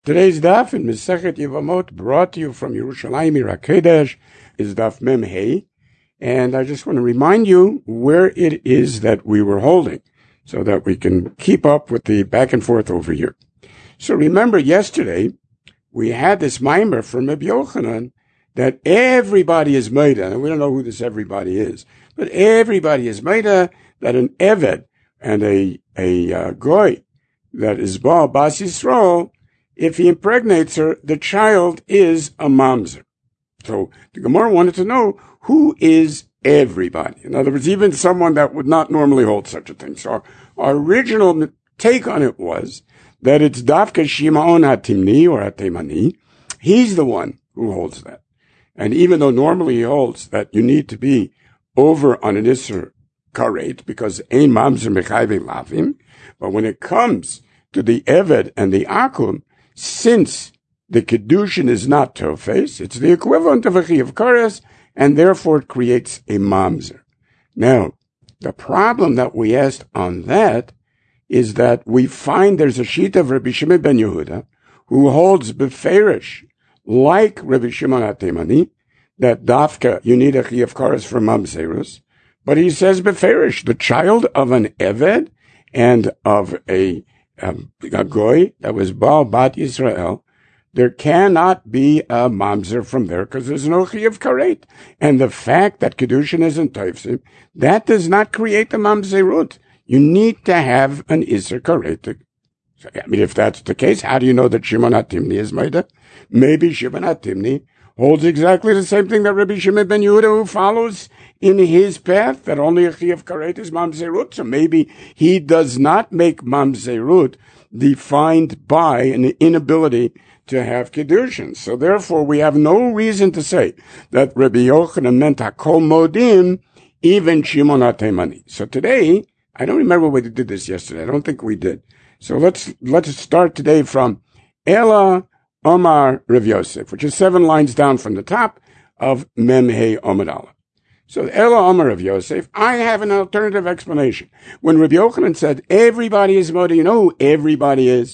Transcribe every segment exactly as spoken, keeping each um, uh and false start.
Today's daf in Masechet Yevamot, brought to you from Yerushalayim Ir HaKodesh, is daf Mem Hey, and I just want to remind you where it is that we were holding, so that we can keep up with the back and forth over here. So remember, yesterday we had this mimer from Rabbi Yochanan that everybody is Meida, and we don't know who this everybody is, but everybody is Meida, that an Eved and a a uh, goy that is Baal Bas Yisrael, if he impregnates her, the child is a mamzer. So the Gemara wanted to know who is everybody. In other words, even someone that would not normally hold such a thing. So our, our original take on it was that it's Dafka Shimaon HaTimni or HaTemani. He's the one who holds that. And even though normally he holds that you need to be over on an Isser Karet because Ein Mamzer Mechayve Lavim, but when it comes to the Eved and the Akum, since the Kedushin is not Tofes, it's the equivalent of a Chiyav Kares, and therefore it creates a Mamzer. Now, the problem that we asked on that is that we find there's a sheet of Rabbi Shimon ben Yehuda who holds Beferish, like Rabbi Shimon HaTemani, that Dafka, you need a Chiyav Kares for Mamzerus, but he says Beferish, the child of an Eved and of a Um, a goy that was Baal Bat Yisrael, there cannot be a mamzer from there because there's no Chiyav Karet. And the fact that Kedushin isn't Tofsim, that does not create the mamzerut. You need to have an Isser Karet. So, I mean, if that's the case, how do you know that Shimon HaTimni is Maida? Maybe Shimon HaTimni holds exactly the same thing that Rabbi Shimon ben Yehuda, who follows in his path, that only a Chiyav Karet is mamzerut. So maybe he does not make mamzerut defined by an inability to have Kedushin. So therefore, we have no reason to say that Rabbi Yochanan meant hakol modim, even Shimon HaTemani. So today, I don't remember whether we did this yesterday. I don't think we did. So let's let's start today from Ela Omar Rav Yosef, which is seven lines down from the top of Mem Hey Omar Aleph. So Ela Omar Rav Yosef, I have an alternative explanation. When Rabbi Yochanan said everybody is Moda, you know who everybody is?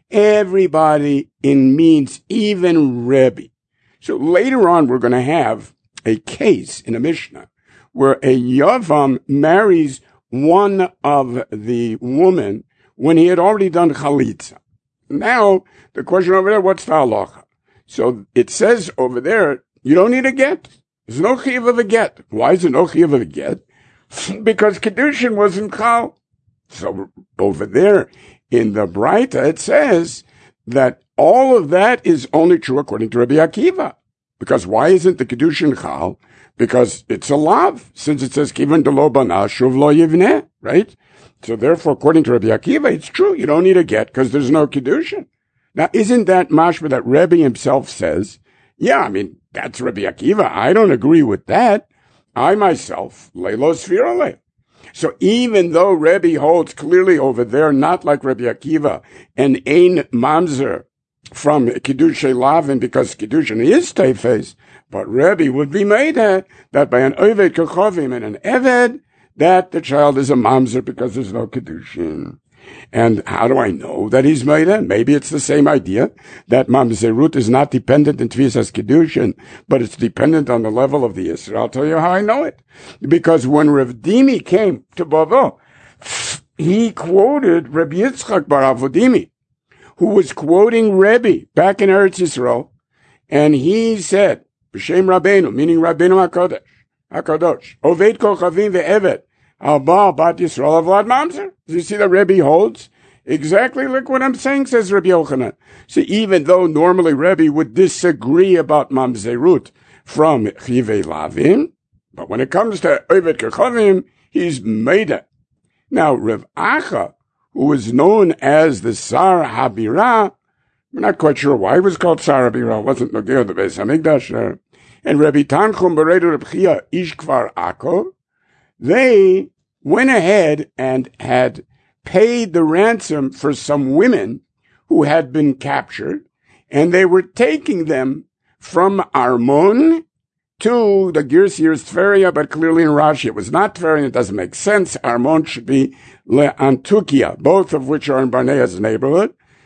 Everybody in means even Rebbe. So later on we're going to have a case in a Mishnah where a Yavam marries one of the women when he had already done Chalitza. Now, the question over there, what's the halacha? So it says over there, you don't need a get. There's no chiyuv of a get. Why is there no chiyuv of a get? Because Kedushin wasn't chal. So over there in the Braita, it says that all of that is only true according to Rabbi Akiva. Because why isn't the Kedushin chal? Because it's a lav, since it says kivan delo bana shuv lo yivneh, right? So therefore, according to Rabbi Akiva, it's true. You don't need a get because there's no Kedushin. Now, isn't that mashma that Rebbe himself says? Yeah, I mean, that's Rabbi Akiva. I don't agree with that. I myself, leilo sfirale. So even though Rebbe holds clearly over there, not like Rabbi Akiva, and ein mamzer from Kiddushay Lavin, because Kiddushin is Tefes, but Rebbe would be made that by an Oved Kechovim and an Eved, that the child is a mamzer because there's no Kiddushin. And how do I know that he's Meida? Maybe it's the same idea that mamzerut is not dependent in Tvisas Kiddushin, but it's dependent on the level of the Yisrael. I'll tell you how I know it. Because when Rav Dimi came to Bavel, he quoted Rabbi Yitzchak bar Avodimi, who was quoting Rebbe back in Eretz Yisrael, and he said, B'Shem Rabbeinu, meaning Rabbeinu HaKadosh, HaKadosh, Oved Kochavim ve'Eved, Al-Baal Bat Yisrael Avad Mamzer. Do you see that Rebbe holds? Exactly like what I'm saying, says Rabbi Yochanan. So even though normally Rebbe would disagree about Mamzerut from Chivei Lavim, but when it comes to Oved Kechovim, he's Meida. Now, Rav Acha, who was known as the Sar Habira, we're not quite sure why he was called Sar Habira, it wasn't Nogeh the Beis HaMikdash, and Rabbi Tanchum Beredu Reb Chia Ish Kfar Akko, they went ahead and had paid the ransom for some women who had been captured, and they were taking them from Armon to the Girsir's Tveria, but clearly in Rashi it was not Tveria, it doesn't make sense. Armon should be Le Antukia, both of which are in Barnea's neighborhood.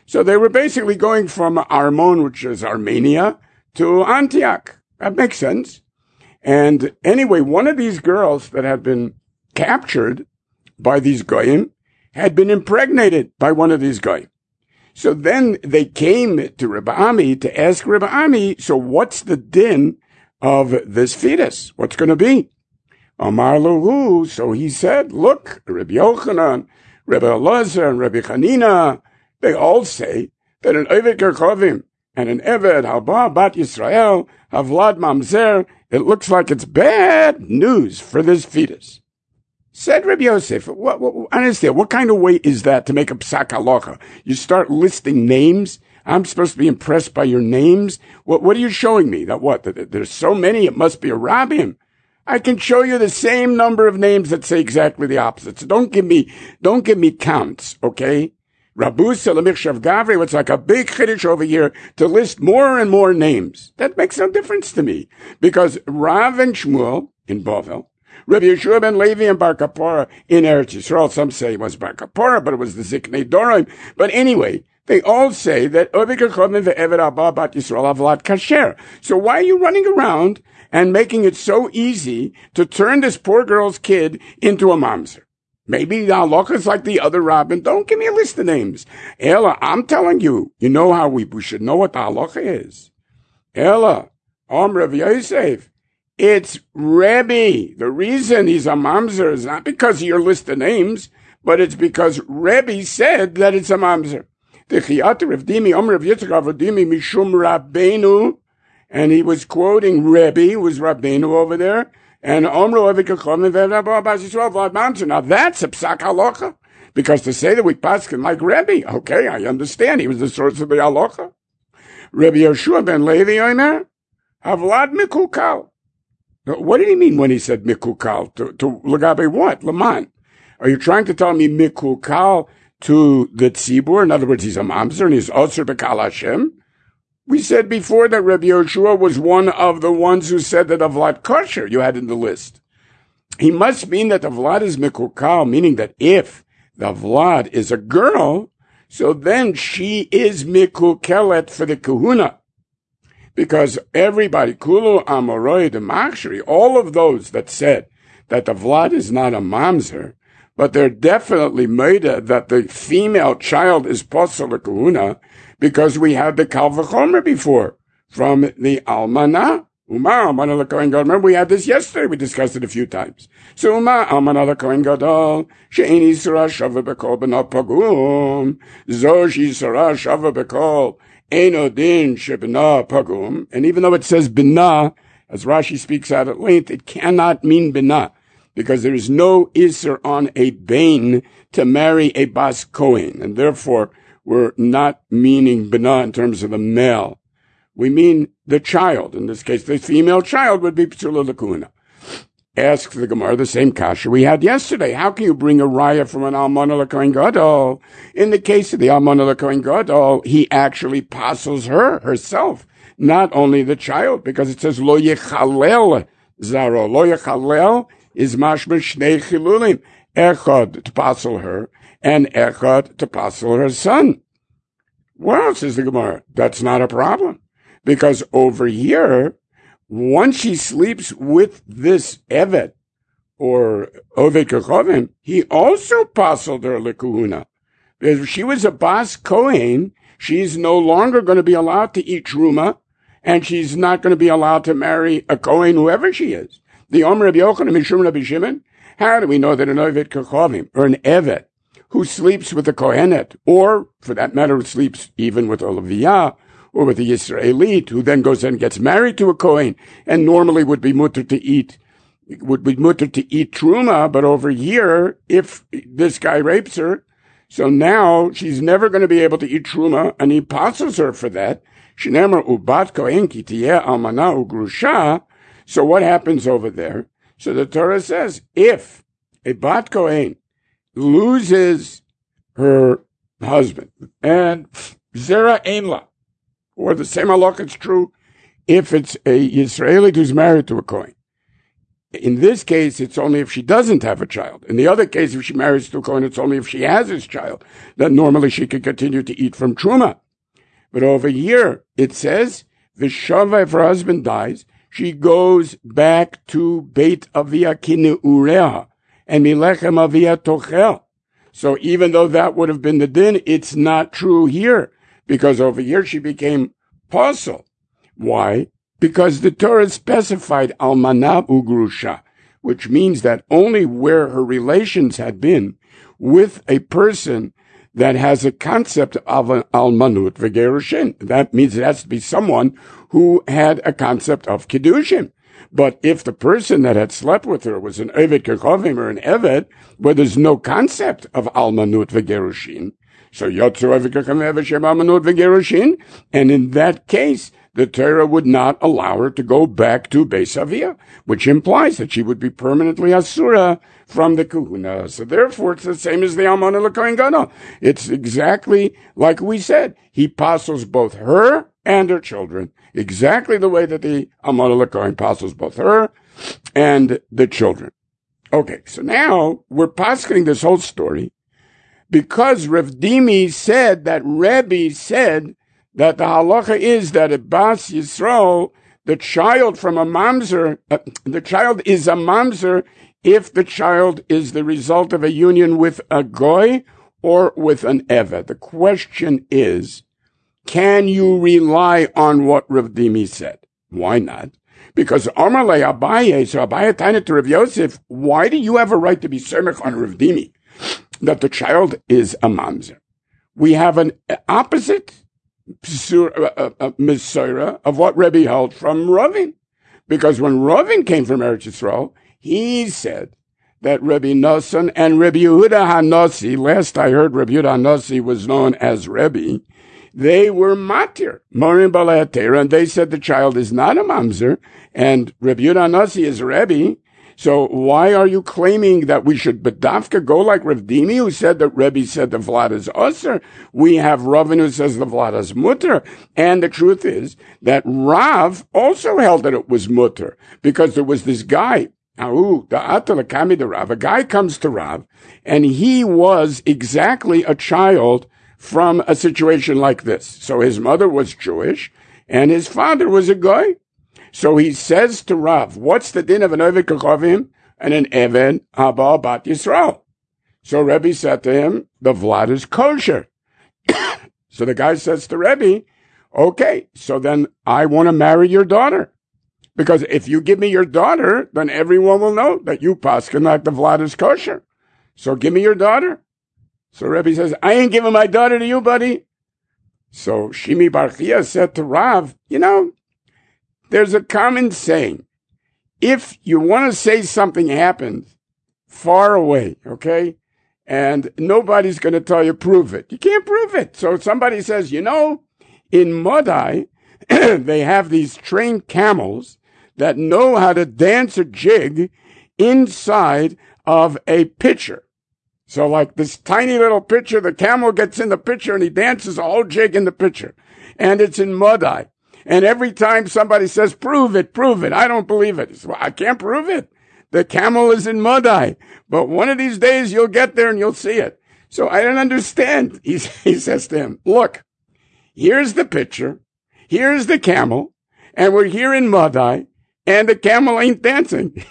So they were basically going from Armon, which is Armenia, to Antioch. That makes sense. And anyway, one of these girls that had been captured by these goyim had been impregnated by one of these goyim. So then they came to Rebbe Ami to ask Rebbe Ami, so what's the din of this fetus? What's going to be? Amar Lahu, so he said, look, Rebbe Yochanan, Rebbe Elazar, and Rebbe Chanina, they all say that an Eved Kerchovim and an Eved Halba Bat Yisrael Havlad Mamzer, it looks like it's bad news for this fetus. Said Rabbi Yosef, what, what, I understand, what kind of way is that to make a psak halacha? You start listing names. I'm supposed to be impressed by your names. What, what are you showing me? That what? That there's so many, it must be a rabbim. I can show you the same number of names that say exactly the opposite. So don't give me, don't give me counts, okay? Rabu Salamichshav Gavri, it's like a big chiddush over here to list more and more names. That makes no difference to me. Because Rav and Shmuel in Bovel, Rabbi Yeshua ben Levi and Bar Kapora in Eretz Yisrael, some say it was Bar Kapora, but it was the Ziknei Dorim. But anyway, they all say that Ovik HaChovim ve'Eved Abba Bat Yisrael Avlat Kasher. So why are you running around and making it so easy to turn this poor girl's kid into a mamzer? Maybe the halacha is like the other rabbin. Don't give me a list of names. Ella, I'm telling you, you know how we, we should know what the halacha is. Ella, Om Rav Yosef, it's Rebbe. The reason he's a mamzer is not because of your list of names, but it's because Rebbe said that it's a mamzer. And he was quoting Rebbe, who was Rabbeinu over there. And Omru Now that's a psak halacha. Because to say that we paskin like Rebbe, okay, I understand. He was the source of the halacha. Rebbe Yeshua ben Levi Omer, Havlad Mikukal. What did he mean when he said Mikukal? To, to Lagabe what? Laman. Are you trying to tell me Mikukal to the tzibur? In other words, he's a mamzer and he's Osir B'Kal Hashem? We said before that Rabbi Yoshua was one of the ones who said that Avlad kosher you had in the list. He must mean that Avlad is mikukal, meaning that if the Avlad is a girl, so then she is mikukelet for the kahuna. Because everybody, kulu amoroi de machshri, all of those that said that the Avlad is not a mamzer, but they're definitely made that the female child is posel kahuna, because we had the Kal V'chomer before from the Almana. Uma Almana l'Kohen Gadol. Remember, we had this yesterday. We discussed it a few times. So Uma Almana l'Kohen Gadol she'eni Yisra shava b'kol b'na pagum zo she'Yisra shava b'kol eno din she'b'na pagum. And even though it says b'na, as Rashi speaks out at length, it cannot mean b'na because there is no Isser on a bain to marry a Bas Kohen, and therefore we're not meaning bina in terms of the male. We mean the child. In this case, the female child would be psula l'kuna. Asks the Gemara the same kasha we had yesterday. How can you bring a raya from an almana l'kohen gadol? In the case of the almana l'kohen gadol, he actually passes her, herself, not only the child, because it says lo yechalel zaro. Lo yechalel is mashma shnei chilulim. Echad to passel her, and Echad to passel her son. Well, says the Gemara, that's not a problem. Because over here, once she sleeps with this Evet, or Oved Kechovim, he also passeled her lekahuna. Because if she was a Bas Kohen, she's no longer going to be allowed to eat truma, and she's not going to be allowed to marry a Kohen, whoever she is. The Omer Rabbi Yochanan Mishum Rabbi Shimon, how do we know that an Oved Kechovim, or an Evet, who sleeps with a Kohenet, or, for that matter, who sleeps even with a Leviyah, or with a Yisraelite, who then goes and gets married to a Kohen, and normally would be mutter to eat, would be mutter to eat Truma, but over here, if this guy rapes her, so now she's never going to be able to eat Truma, and he passes her for that. Shnemer ubat Kohen ki tiyeh almana ugrusha. So what happens over there? So the Torah says, if a Bat Kohen loses her husband, and Zera Einla, or the same halakha is true if it's a Yisraeli who's married to a Kohen, In this case, it's only if she doesn't have a child. In the other case, if she marries to a Kohen, it's only if she has his child, that normally she can continue to eat from Truma. But over here, it says, V'shava, if her husband dies, she goes back to Beit Avia Kineureha, and Milechem Avia Tochel. So even though that would have been the din, it's not true here, because over here she became pasul. Why? Because the Torah specified almana ugrusha, which means that only where her relations had been with a person that has a concept of an almanut v'gerushin. That means it has to be someone who had a concept of kiddushin. But if the person that had slept with her was an Eved Kechovim or an Eved, where there's no concept of almanut v'gerushin, so yotzu Eved Kechovim Eved Shem almanut v'gerushin, and in that case, the Torah would not allow her to go back to Beis Avia, which implies that she would be permanently asura from the kahuna. So therefore, it's the same as the Almana L'Kohen Gadol. It's exactly like we said. He apostles both her and her children, exactly the way that the Almana L'Kohen apostles both her and the children. Okay, so now we're posketing this whole story because Rav Dimi said that Rebbe said that the halacha is that a Bas Yisrael, the child from a mamzer, uh, the child is a mamzer if the child is the result of a union with a goy or with an eved. The question is, can you rely on what Rav Dimi said? Why not? Because Amar le Abaye, so Abaye tained to Rav Yosef, why do you have a right to be semech on Rav Dimi that the child is a mamzer? We have an opposite Mesorah of what Rebbe held from Ravin. Because when Ravin came from Eretz Yisrael, he said that Rebbe Nosson and Rebbe Yehuda HaNossi, last I heard Rebbe Yehuda HaNossi was known as Rebbe, they were matir, Morim Balei HaTorah, and they said the child is not a mamzer, and Rebbe Yehuda HaNossi is Rebbe. So why are you claiming that we should bedavka go like Rav Dimi, who said that Rebbe said the Vlad is osir? We have Ravin who says the Vlad is mutter. And the truth is that Rav also held that it was mutter, because there was this guy, Ahu, the Atalakami the Rav, a guy comes to Rav, and he was exactly a child from a situation like this. So his mother was Jewish, and his father was a guy. So he says to Rav, what's the din of an Eved Kechovim and an Eved Haba Bat Yisrael? So Rebbe said to him, the Vlad is kosher. So the guy says to Rebbe, okay, so then I want to marry your daughter. Because if you give me your daughter, then everyone will know that you paskin like the Vlad is kosher. So give me your daughter. So Rebbe says, I ain't giving my daughter to you, buddy. So Shimi Bar Chia said to Rav, you know, there's a common saying. If you want to say something happened far away, okay, and nobody's going to tell you, prove it. You can't prove it. So somebody says, you know, in Modai, they have these trained camels that know how to dance a jig inside of a pitcher. So like this tiny little pitcher, the camel gets in the pitcher and he dances a whole jig in the pitcher. And it's in Modai. And every time somebody says, prove it, prove it, I don't believe it. So I can't prove it. The camel is in Modai. But one of these days you'll get there and you'll see it. So I don't understand. He, he says to him, look, here's the pitcher, here's the camel, and we're here in Modai, and the camel ain't dancing.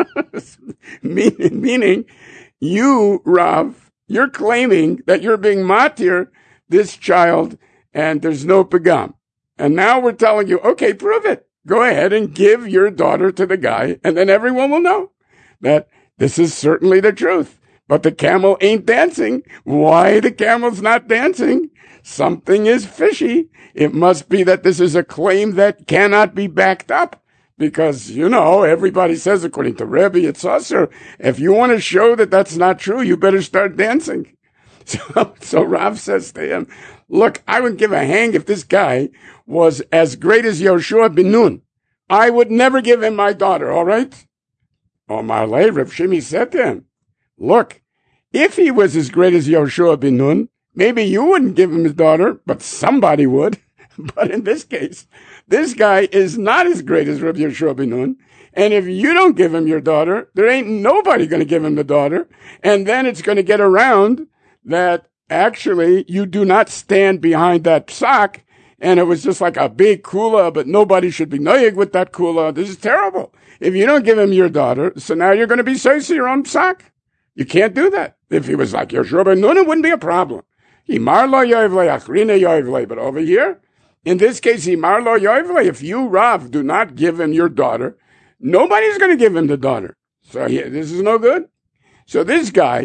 meaning, meaning, you, Rav, you're claiming that you're being matir this child, and there's no pagam. And now we're telling you, okay, prove it. Go ahead and give your daughter to the guy, and then everyone will know that this is certainly the truth. But the camel ain't dancing. Why the camel's not dancing? Something is fishy. It must be that this is a claim that cannot be backed up. Because, you know, everybody says, according to Rebbe, it's usher. If you want to show that that's not true, you better start dancing. So, so Rav says to him, look, I would give a hang if this guy was as great as Yoshua ben Nun. I would never give him my daughter, all right? Omar Le, Rav Shimi said to him, look, if he was as great as Yoshua ben Nun, maybe you wouldn't give him his daughter, but somebody would. But in this case, this guy is not as great as Rav Yoshua ben Nun. And if you don't give him your daughter, there ain't nobody going to give him the daughter. And then it's going to get around that actually you do not stand behind that psak. And it was just like a big kula, but nobody should be noyeg with that kula. This is terrible. If you don't give him your daughter, so now you're going to be says your own psak. You can't do that. If he was like Yehoshua ben Nun, it wouldn't be a problem. Imar lo yoivle, achrine yoivle. But over here, in this case, Imar lo yoivle, if you, Rav, do not give him your daughter, nobody's going to give him the daughter. So yeah, this is no good. So this guy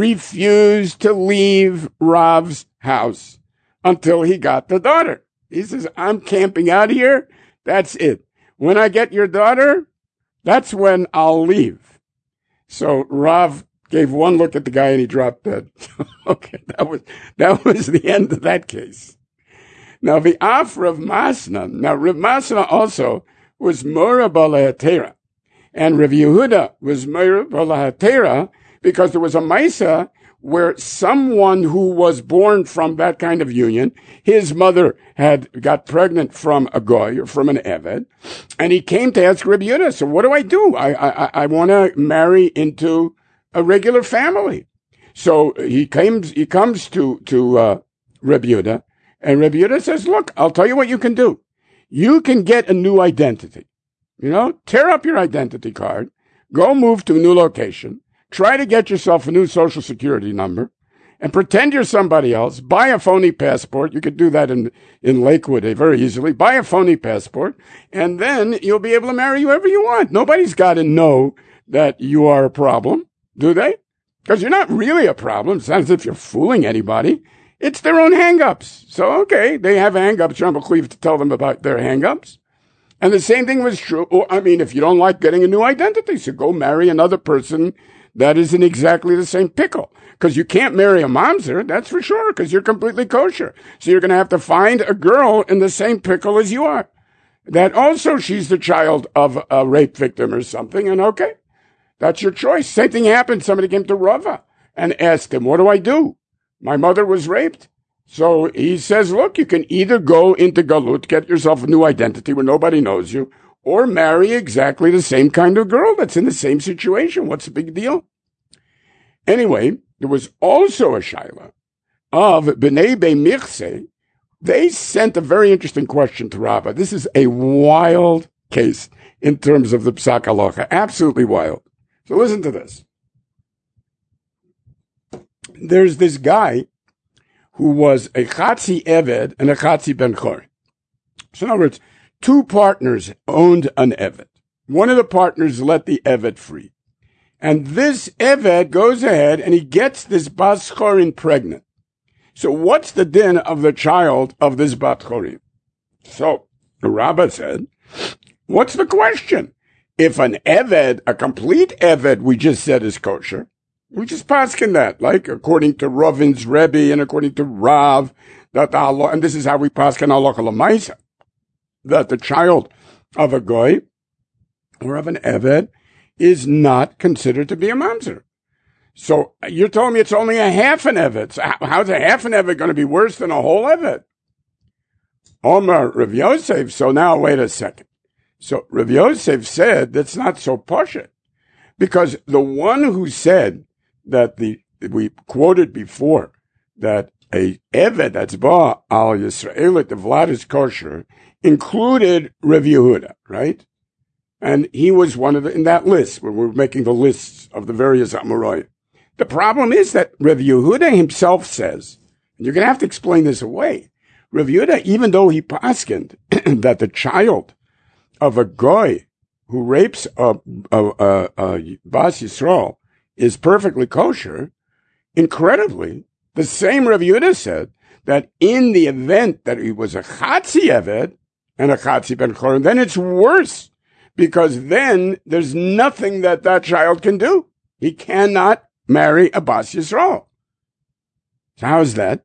refused to leave Rav's house until he got the daughter. He says, I'm camping out here. That's it. When I get your daughter, that's when I'll leave. So Rav gave one look at the guy and he dropped dead. Okay, that was that was the end of that case. Now the Af Rav Masna. Now Rav Masna also was Mora Balahatera, and Rav Yehuda was Mora Balahatera because there was a Maisa where someone who was born from that kind of union, his mother had got pregnant from a goy or from an eved, and he came to ask Rabbi Yehuda, so what do I do? I I, I want to marry into a regular family. So he comes he comes to to uh, Rabbi Yehuda, and Rabbi Yehuda says, look, I'll tell you what you can do. You can get a new identity. You know, tear up your identity card, go move to a new location, try to get yourself a new social security number and pretend you're somebody else. Buy a phony passport. You could do that in, in Lakewood eh, very easily. Buy a phony passport, and then you'll be able to marry whoever you want. Nobody's got to know that you are a problem, do they? Because you're not really a problem. It's not as if you're fooling anybody. It's their own hang-ups. So, okay, they have hang-ups. You're not to tell them about their hang-ups. And the same thing was true. I mean, if you don't like getting a new identity, so go marry another person that isn't exactly the same pickle. Because you can't marry a mamzer, that's for sure, because you're completely kosher. So you're going to have to find a girl in the same pickle as you are. That also she's the child of a rape victim or something, and okay, that's your choice. Same thing happened. Somebody came to Rava and asked him, what do I do? My mother was raped. So he says, look, you can either go into Galut, get yourself a new identity where nobody knows you, or marry exactly the same kind of girl that's in the same situation. What's the big deal? Anyway, there was also a shaila of Bnei Bei Michse. They sent a very interesting question to Rabbah. This is a wild case in terms of the Psak Halacha. Absolutely wild. So listen to this. There's this guy who was a Chatzi Eved and a Chatzi Ben Chor. So in other words, two partners owned an Eved. One of the partners let the Eved free. And this Eved goes ahead and he gets this Bas Chorin pregnant. So what's the din of the child of this Bat Chorin? So the Rabbah said, what's the question? If an Eved, a complete Eved, we just said is kosher, we just paskin that, like according to Ravin's Rebbe and according to Rav, that Allah, and this is how we paskin halacha l'maisa, that the child of a goy or of an Eved is not considered to be a mamzer. So you're telling me it's only a half an Eved. So how's a half an Eved going to be worse than a whole Eved? Omar Rav Yosef, so now wait a second. So Rav Yosef said that's not so poshut, because the one who said that the, we quoted before, that a Eved that's ba al Yisraelit, the Vlad is kosher, included Rav Yehuda, right? And he was one of the, in that list, where we're making the lists of the various Amorai. The problem is that Rav Yehuda himself says, and you're going to have to explain this away, Rav Yehuda, even though he paskined that the child of a goy who rapes a, a, a, a Bas Yisrael is perfectly kosher, incredibly, the same Rav Yehuda said that in the event that he was a Chatzi Eved and a Chatzi Ben Chorin, then it's worse, because then there's nothing that that child can do. He cannot marry a Bas Yisrael. So how is that?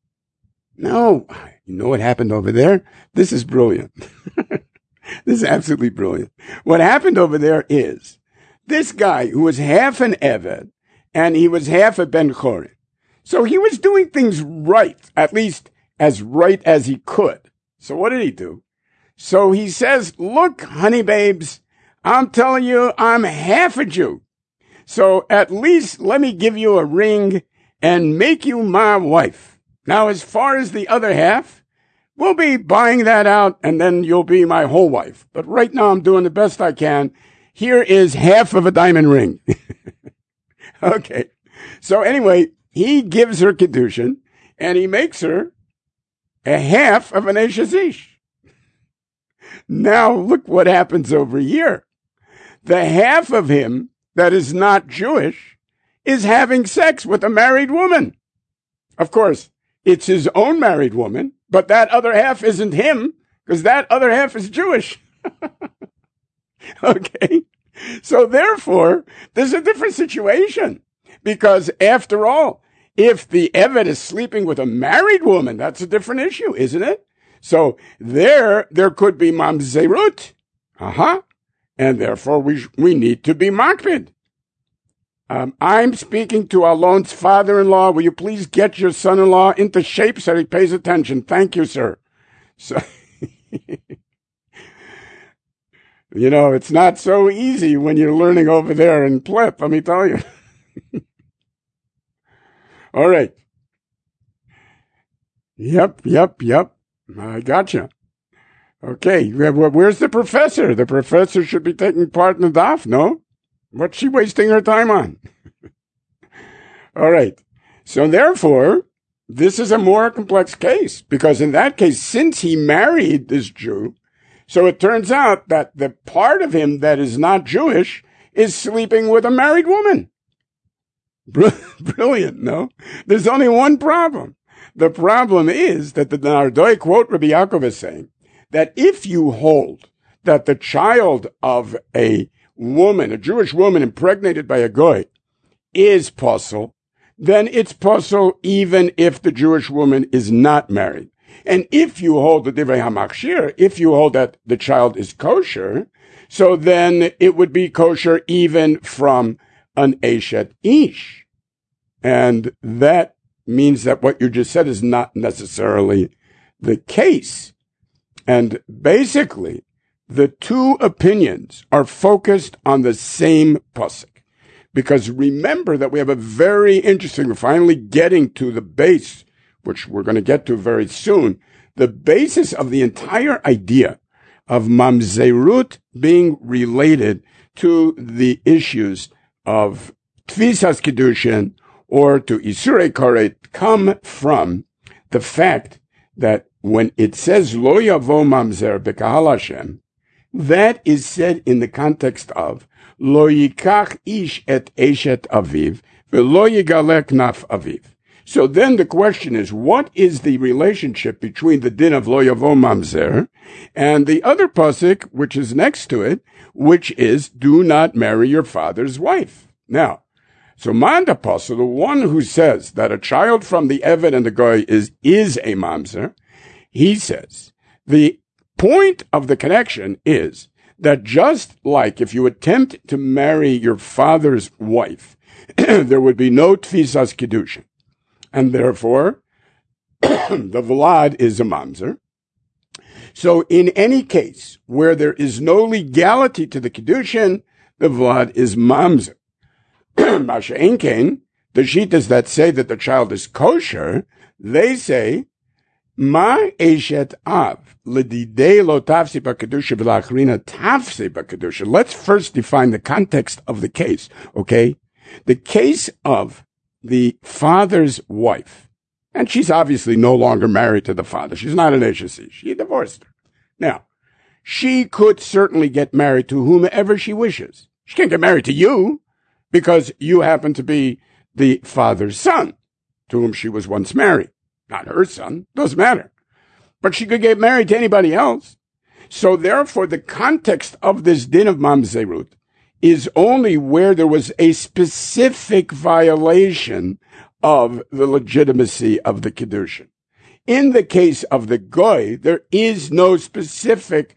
No, you know what happened over there? This is brilliant. This is absolutely brilliant. What happened over there is this guy who was half an Eved and he was half a Ben Chorin. So he was doing things right, at least as right as he could. So what did he do? So he says, look, honey babes, I'm telling you, I'm half a Jew. So at least let me give you a ring and make you my wife. Now, as far as the other half, we'll be buying that out and then you'll be my whole wife. But right now I'm doing the best I can. Here is half of a diamond ring. Okay. So anyway, he gives her Kedushin and he makes her a half of an Eshes Ish. Now look what happens over here. The half of him that is not Jewish is having sex with a married woman. Of course, it's his own married woman, but that other half isn't him because that other half is Jewish. Okay. So therefore, there's a different situation because after all, if the Eved is sleeping with a married woman, that's a different issue, isn't it? So there, there could be mamzerut. Uh-huh. And therefore we, we need to be makpid. Um, I'm speaking to Alon's father-in-law. Will you please get your son-in-law into shape so he pays attention? Thank you, sir. So, you know, it's not so easy when you're learning over there in Plip, let me tell you. All right. Yep, yep, yep. I gotcha. Okay, where's the professor? The professor should be taking part in the daf, no? What's she wasting her time on? All right. So therefore, this is a more complex case because in that case, since he married this Jew, so it turns out that the part of him that is not Jewish is sleeping with a married woman. Brilliant, no? There's only one problem. The problem is that the Nardoi quote Rabbi Yaakov is saying that if you hold that the child of a woman, a Jewish woman impregnated by a goy, is posel, then it's posel even if the Jewish woman is not married. And if you hold the Divrei HaMachshir, if you hold that the child is kosher, so then it would be kosher even from an Eshet Ish. And that means that what you just said is not necessarily the case. And basically, the two opinions are focused on the same pasuk. Because remember that we have a very interesting, we're finally getting to the base, which we're going to get to very soon, the basis of the entire idea of mamzerut being related to the issues of tfisas kedushin or to isurei karet come from the fact that when it says lo yavo mamzer b'kahal Hashem, that is said in the context of lo yikach ish et eshet aviv v'lo yigalek naf aviv. So then the question is, what is the relationship between the din of lo yavo mamzer and the other pasuk, which is next to it, which is do not marry your father's wife? Now, so Manda Pasuk, the one who says that a child from the Eved and the Goy is, is a mamzer, he says the point of the connection is that just like if you attempt to marry your father's wife, there would be no tfisas kedushin, and therefore the Vlad is a mamzer. So in any case where there is no legality to the kedushin, the Vlad is mamzer. Masha Enkein, the shittas that say that the child is kosher, they say, Ma eshet av, ledidei lo tafsi b'kedusha v'lachrina tafsi b'kedusha. Let's first define the context of the case, okay? The case of the father's wife, and she's obviously no longer married to the father. She's not an Eshes Ish. She divorced her. Now, she could certainly get married to whomever she wishes. She can't get married to you, because you happen to be the father's son, to whom she was once married. Not her son, doesn't matter. But she could get married to anybody else. So therefore, the context of this din of mamzerut is only where there was a specific violation of the legitimacy of the kedushin. In the case of the goy, there is no specific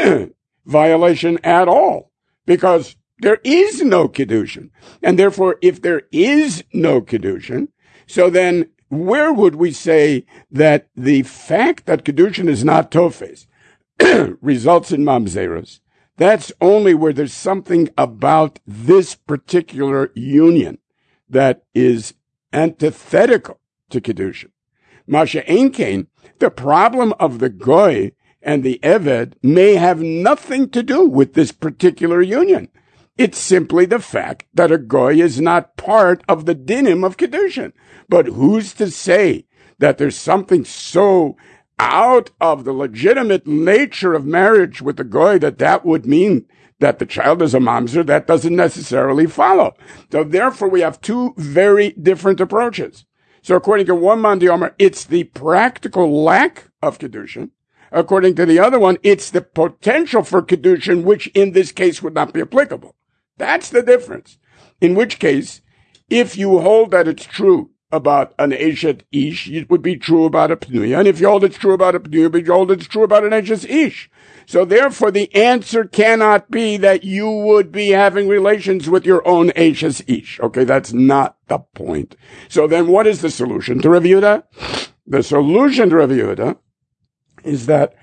violation at all, because there is no kedushin. And therefore, if there is no kedushin, so then where would we say that the fact that kedushin is not tofes results in mamzerus? That's only where there's something about this particular union that is antithetical to Kedushin. Masha Einkein, the problem of the Goy and the Eved may have nothing to do with this particular union. It's simply the fact that a Goy is not part of the dinim of Kedushin. But who's to say that there's something so out of the legitimate nature of marriage with the Goy that that would mean that the child is a mamzer? That doesn't necessarily follow. So therefore, we have two very different approaches. So according to one man, the Omer, it's the practical lack of Kedushin. According to the other one, it's the potential for Kedushin, which in this case would not be applicable. That's the difference. In which case, if you hold that it's true about an Eshet Ish, it would be true about a Pnuya. And if you hold it's true about a Pnuya, you hold it's true about an Eshet Ish. So therefore, the answer cannot be that you would be having relations with your own Eshet Ish. Okay, that's not the point. So then what is the solution to Rav Yehuda? The solution to Rav Yehuda is that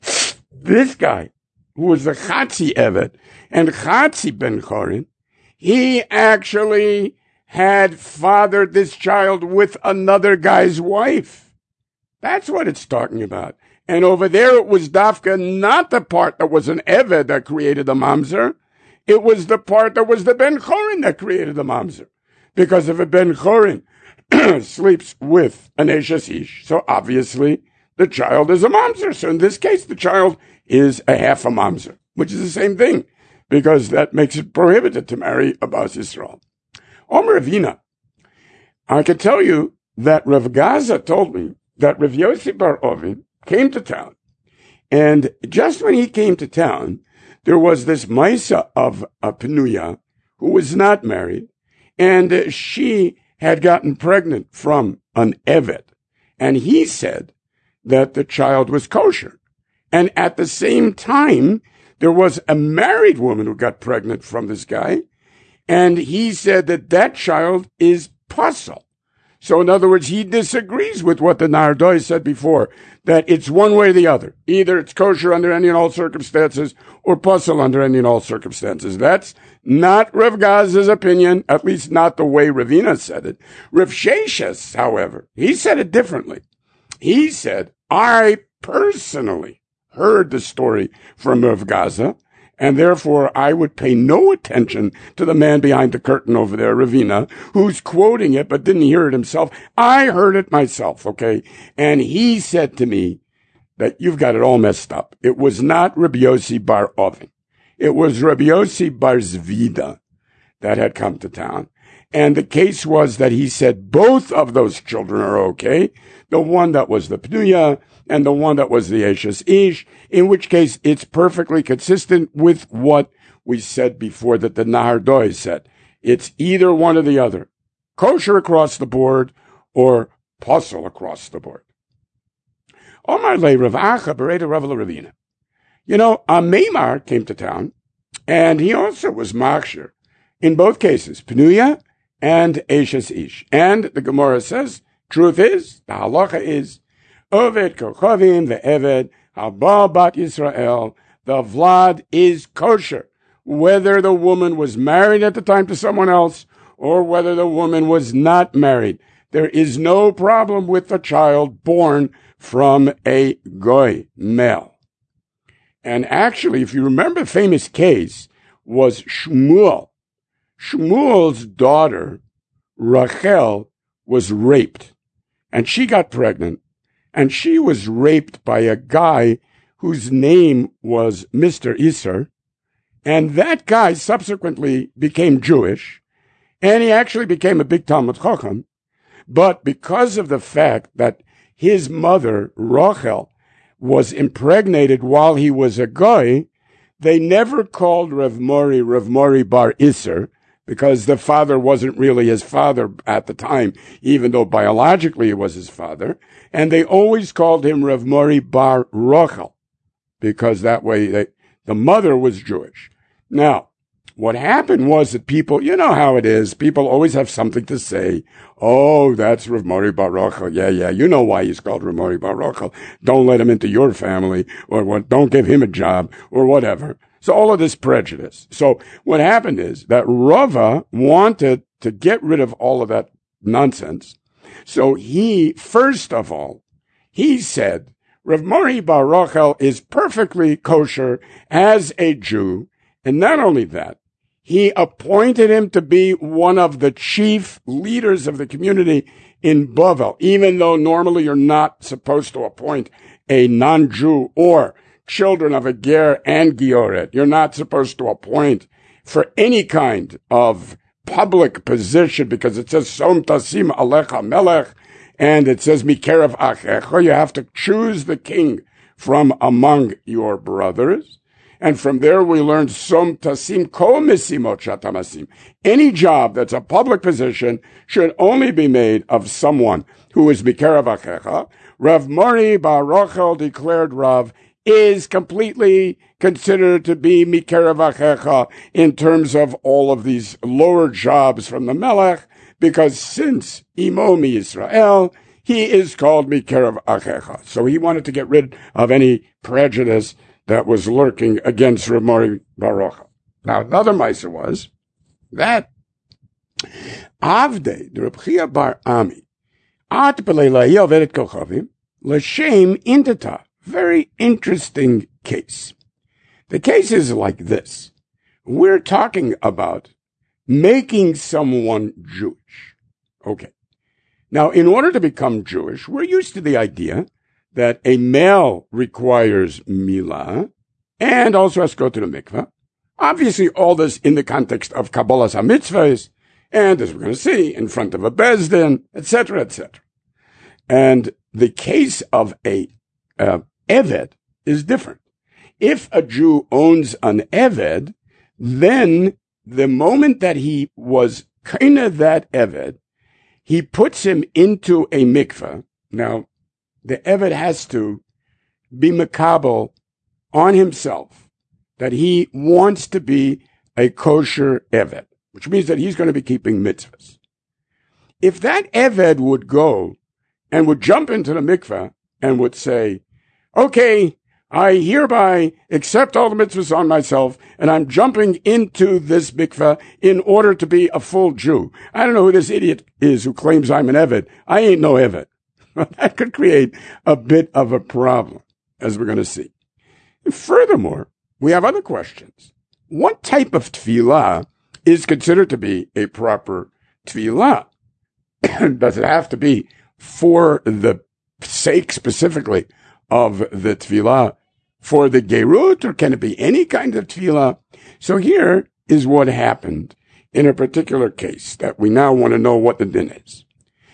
this guy, who was the Chatzi Evet and Chatzi Ben Chorin, he actually had fathered this child with another guy's wife. That's what it's talking about. And over there it was Dafka, not the part that was an Eved that created the Mamzer. It was the part that was the Ben Chorin that created the Mamzer. Because if a Ben Chorin sleeps with an Eshes Ish, so obviously the child is a Mamzer. So in this case, the child is a half a Mamzer, which is the same thing, because that makes it prohibited to marry a Bas Yisrael. Omer Ravina, I can tell you that Rav Gaza told me that Rav Yossi Bar Ovid came to town, and just when he came to town, there was this Maisa of a Penuya who was not married, and she had gotten pregnant from an Evet, and he said that the child was kosher. And at the same time, there was a married woman who got pregnant from this guy, and he said that that child is puzzle. So in other words, he disagrees with what the Nardoi said before, that it's one way or the other. Either it's kosher under any and all circumstances, or puzzle under any and all circumstances. That's not Rav Gaz's opinion, at least not the way Ravina said it. Rav Sheshes, however, he said it differently. He said, I personally heard the story from Rav Gaza, and therefore I would pay no attention to the man behind the curtain over there, Ravina, who's quoting it but didn't hear it himself. I heard it myself, okay? And he said to me that you've got it all messed up. It was not Rabbi Yossi Bar Oven. It was Rabbi Yossi Bar Zvida that had come to town. And the case was that he said both of those children are okay. The one that was the Pnuya and the one that was the Eshes Ish, in which case it's perfectly consistent with what we said before that the Nahar Doi said. It's either one or the other. Kosher across the board or puzzle across the board. Omar le Rav Acha Bereda Rav Ravina. You know, a Meimar came to town, and he also was Machshir. In both cases, Pnuya and Eshes Ish. And the Gemara says, truth is, the halacha is, Oved Kochavim, the Eved, Haba Bat Yisrael, the Vlad is kosher, whether the woman was married at the time to someone else or whether the woman was not married. There is no problem with the child born from a goy, male. And actually, if you remember, the famous case was Shmuel. Shmuel's daughter, Rachel, was raped, and she got pregnant. And she was raped by a guy whose name was Mister Isser. And that guy subsequently became Jewish. And he actually became a big Talmud Chacham. But because of the fact that his mother, Rachel, was impregnated while he was a goy, they never called Rav Mori Rav Mori Bar Isser, because the father wasn't really his father at the time, even though biologically he was his father. And they always called him Rav Mori Bar Rochel, because that way they, the mother was Jewish. Now, what happened was that people, you know how it is, people always have something to say. Oh, that's Rav Mori Bar Rochel. Yeah, yeah, you know why he's called Rav Mori Bar Rochel. Don't let him into your family, or what, don't give him a job, or whatever. So all of this prejudice. So what happened is that Rava wanted to get rid of all of that nonsense. So he, first of all, he said, Rav Mori bar Rochel is perfectly kosher as a Jew. And not only that, he appointed him to be one of the chief leaders of the community in Bavel, even though normally you're not supposed to appoint a non-Jew or children of a ger and gioret. You're not supposed to appoint for any kind of public position because it says som tasim alecha melech and it says mikerev achecha. You have to choose the king from among your brothers. And from there we learned som tasim kol mesimot shatamasim. Any job that's a public position should only be made of someone who is mikerev achecha. Rav Mori bar Rochel, declared Rav, is completely considered to be mikerev achecha in terms of all of these lower jobs from the Melech, because since imo mi Yisrael, he is called mikerev achecha. So he wanted to get rid of any prejudice that was lurking against Rav Mori bar Rochel. Now, another Maisa was that Avdei, the Reb Chia bar Ami, at b'leilahi averet kochavim, l'shem indata. Very interesting case. The case is like this. We're talking about making someone Jewish. Okay. Now, in order to become Jewish, we're used to the idea that a male requires milah and also has to go to the mikveh. Obviously, all this in the context of Kabbalas HaMitzvahs, and as we're going to see, in front of a Bezdin, et cetera, et cetera. And the case of a uh, Eved is different. If a Jew owns an Eved, then the moment that he was kind of that Eved, he puts him into a mikveh. Now, the Eved has to be makabel on himself that he wants to be a kosher Eved, which means that he's going to be keeping mitzvahs. If that Eved would go and would jump into the mikveh and would say, okay, I hereby accept all the mitzvahs on myself, and I'm jumping into this mikveh in order to be a full Jew. I don't know who this idiot is who claims I'm an Eved. I ain't no Eved. That could create a bit of a problem, as we're going to see. And furthermore, we have other questions. What type of tefillah is considered to be a proper tefillah? Does it have to be for the sake specifically of the tefillah for the gerut, or can it be any kind of tefillah? So here is what happened in a particular case that we now want to know what the din is.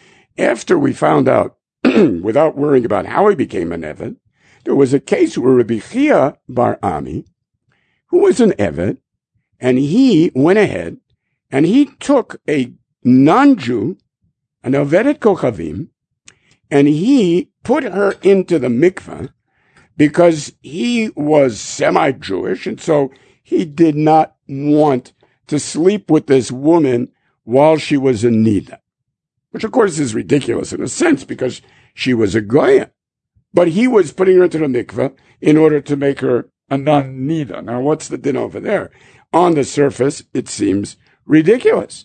After we found out, without worrying about how he became an Eved, there was a case where Rabbi Chia bar Ami, who was an Eved, and he went ahead and he took a non-Jew, an Ovedet Kochavim, and he put her into the mikveh because he was semi-Jewish, and so he did not want to sleep with this woman while she was a Nida, which of course is ridiculous in a sense because she was a Goya. But he was putting her into the mikveh in order to make her a non-Nida. Now, what's the din over there? On the surface, it seems ridiculous.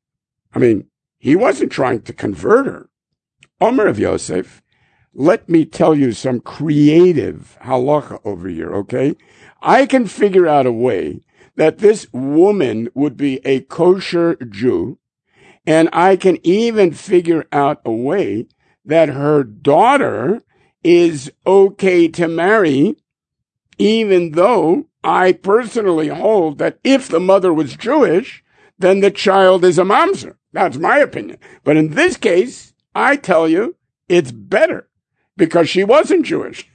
I mean, he wasn't trying to convert her. Omer of Yosef, let me tell you some creative halacha over here, okay? I can figure out a way that this woman would be a kosher Jew, and I can even figure out a way that her daughter is okay to marry, even though I personally hold that if the mother was Jewish, then the child is a mamzer. That's my opinion. But in this case, I tell you, it's better because she wasn't Jewish.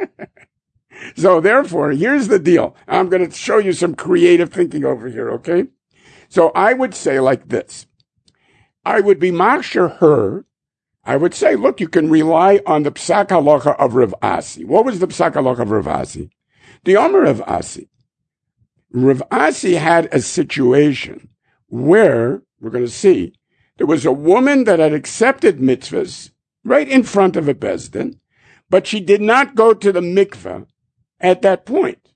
So therefore, here's the deal. I'm going to show you some creative thinking over here, okay? So I would say like this. I would be machshir her. I would say, look, you can rely on the psak halacha of Rav Asi. What was the psak halacha of Rav Asi? The Omer of Asi. Rav Asi had a situation where, we're going to see, there was a woman that had accepted mitzvahs right in front of a bezdin, but she did not go to the mikveh at that point.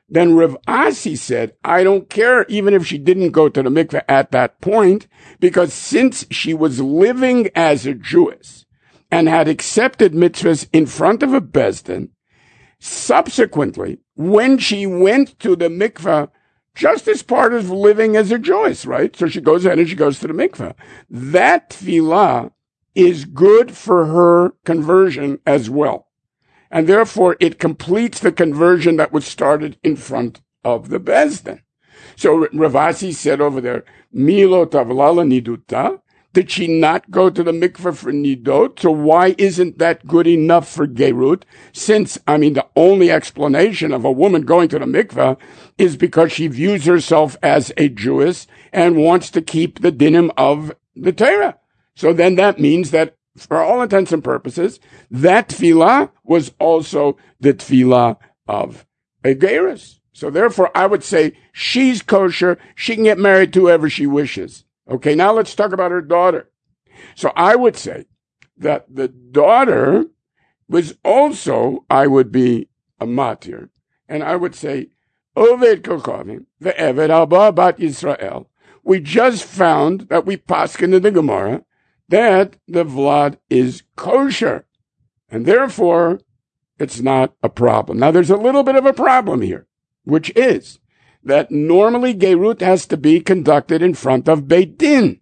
then Rav Asi said, I don't care even if she didn't go to the mikveh at that point, because since she was living as a Jewess and had accepted mitzvahs in front of a Beis Din, subsequently, when she went to the mikveh, just as part of living as a Jewess, right? So she goes ahead and she goes to the mikveh. That tefillah is good for her conversion as well. And therefore, it completes the conversion that was started in front of the Beis Din. So Rav Asi said over there, Milo tavlala niduta. Did she not go to the mikveh for nidot? So why isn't that good enough for gerut? Since, I mean, the only explanation of a woman going to the mikveh is because she views herself as a Jewess and wants to keep the dinim of the Torah. So then that means that, for all intents and purposes, that tefillah was also the tefillah of a gerus. So therefore, I would say she's kosher. She can get married to whoever she wishes. Okay, now let's talk about her daughter. So I would say that the daughter was also, I would be a matir, and I would say, Oved Kochavim, ve'eved alba bat Yisrael. We just found that we paskin in the Gemara that the Vlad is kosher, and therefore it's not a problem. Now there's a little bit of a problem here, which is that normally gerut has to be conducted in front of Beit Din.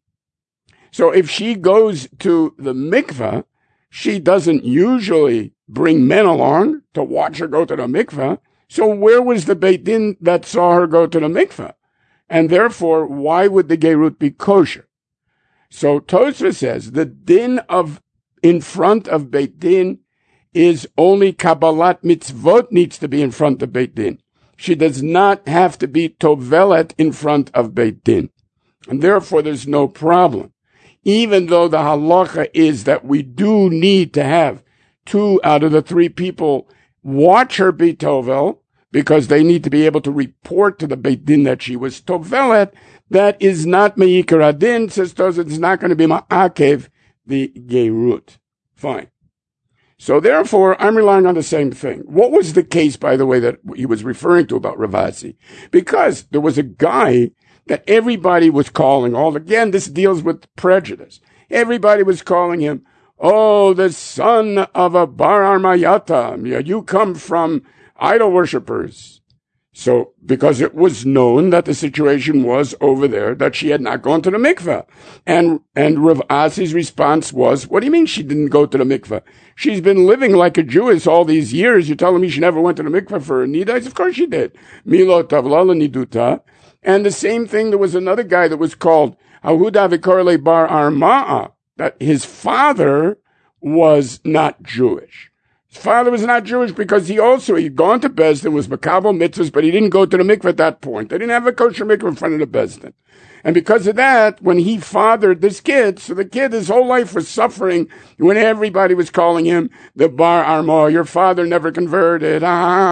So if she goes to the mikveh, she doesn't usually bring men along to watch her go to the mikveh. So where was the Beit Din that saw her go to the mikveh? And therefore, why would the gerut be kosher? So Tosfos says the din of in front of Beit Din is only Kabbalat mitzvot needs to be in front of Beit Din. She does not have to be tovelet in front of Beit Din. And therefore, there's no problem. Even though the halacha is that we do need to have two out of the three people watch her be tovel, because they need to be able to report to the Beit Din that she was tovelet, that is not me'ikar adin, says Tosfos, it's not going to be ma'akev, the gerut. Fine. So therefore, I'm relying on the same thing. What was the case, by the way, that he was referring to about Rav Asi? Because there was a guy that everybody was calling, all again, this deals with prejudice. Everybody was calling him, oh, the son of a bar armayata. You come from idol worshippers. So, because it was known that the situation was over there, that she had not gone to the mikveh. And, and Rav Asi's response was, what do you mean she didn't go to the mikveh? She's been living like a Jewess all these years. You're telling me she never went to the mikveh for her nidas? Of course she did. Milo tavlala niduta. And the same thing, there was another guy that was called Ahuda Vikorle bar Arma'a, that his father was not Jewish. His father was not Jewish because he also, he'd gone to Beis Din, was makabel mitzvahs, but he didn't go to the mikveh at that point. They didn't have a kosher mikveh in front of the Beis Din. And because of that, when he fathered this kid, so the kid his whole life was suffering when everybody was calling him the bar armo, your father never converted. Ah,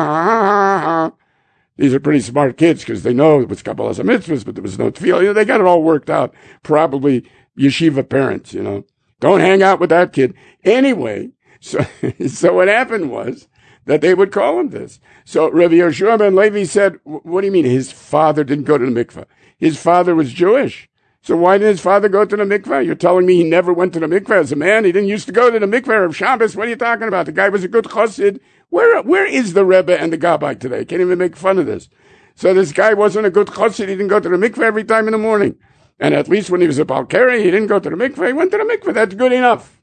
ah, ah. These are pretty smart kids because they know it was Kabbalah mitzvahs, but there was no tefillah. You know, they got it all worked out. Probably yeshiva parents, you know. Don't hang out with that kid. Anyway, so, so what happened was that they would call him this. So Rabbi Yehoshua ben Levi said, what do you mean his father didn't go to the mikveh? His father was Jewish. So why didn't his father go to the mikveh? You're telling me he never went to the mikveh as a man? He didn't used to go to the mikveh of Shabbos. What are you talking about? The guy was a good chassid. Where, where is the Rebbe and the Gabbai today? Can't even make fun of this. So this guy wasn't a good chassid. He didn't go to the mikveh every time in the morning. And at least when he was a Balkari, he didn't go to the mikveh. He went to the mikveh. That's good enough.